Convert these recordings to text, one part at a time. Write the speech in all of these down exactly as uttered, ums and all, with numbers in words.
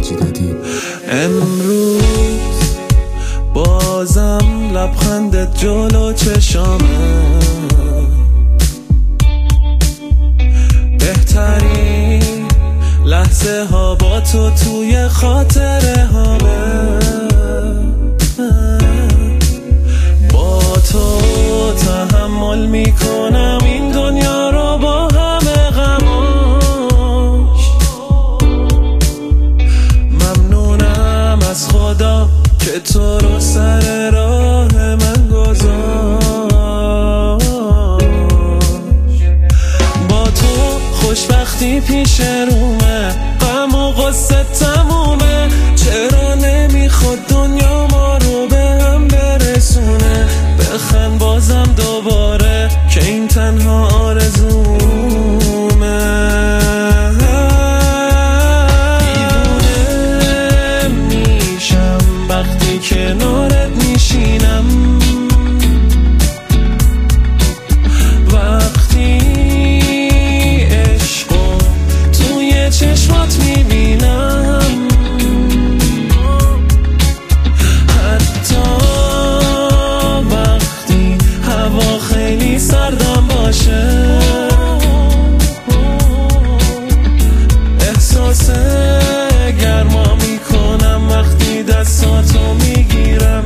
ترجیح دادی. امروز بازم لبخندت جلو چشامه، بهترین لحظه ها با تو توی خاطره هامه. با تو تحمل میکنم این دنیا رو با همه غماش. ممنونم از خدا که تو رو سر راه من گذاشت. با تو خوشبختی پیش رومه، غم و غصه تمومه. چرا نمیخواد دنیا ما رو به هم برسونه؟ بخند بازم دوباره که این تنها آرزومه. دیوونه میشم وقتی کنارت میشینم، وقتی عشقو توی چشمات میبینم، حتی وقتی هوا خیلی سردم باشه. احساس گرما میکنم وقتی دستاتو میگیرم.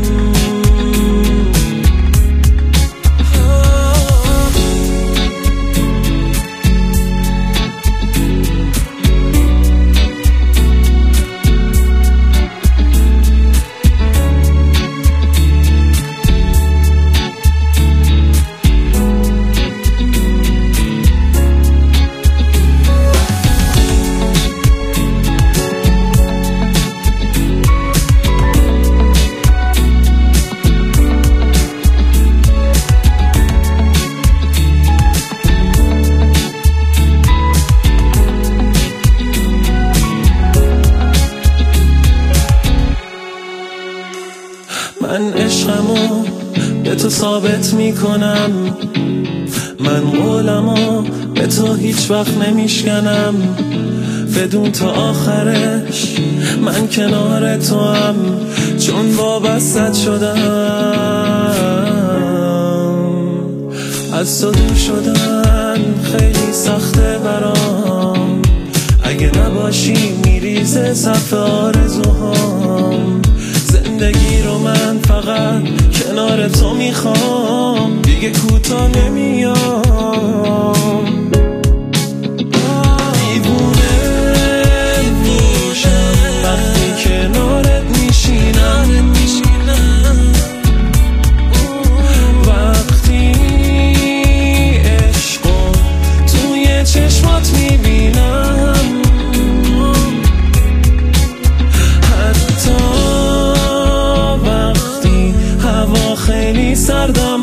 من عشقمو به تو ثابت میکنم، من قولمو به تو هیچ وقت نمیشکنم. بدون تا آخرش من کنار تو هم، چون وابستت شدم. از تو دور شدن خیلی سخته برام، اگه نباشی میریزه صف آرزوهام. زندگی رو من فقط کنار تو میخوام، دیگه کوتاه نمیام. دیوونه میشم وقتی کنارت میشینم، وقتی عشقو توی چشمات میبینم، حتی خیلی سردم